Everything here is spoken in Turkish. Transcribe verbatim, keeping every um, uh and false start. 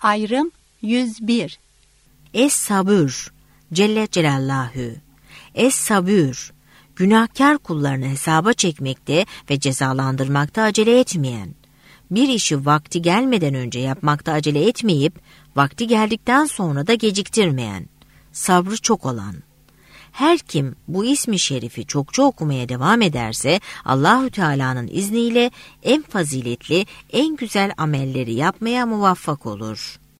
Ayrım yüz bir. Es-sabür Celle Celaluhu. Es-sabür, günahkar kullarını hesaba çekmekte ve cezalandırmakta acele etmeyen, bir işi vakti gelmeden önce yapmakta acele etmeyip, vakti geldikten sonra da geciktirmeyen, sabrı çok olan. Her kim bu ismi şerifi çokça okumaya devam ederse, Allahü Teala'nın izniyle en faziletli, en güzel amelleri yapmaya muvaffak olur.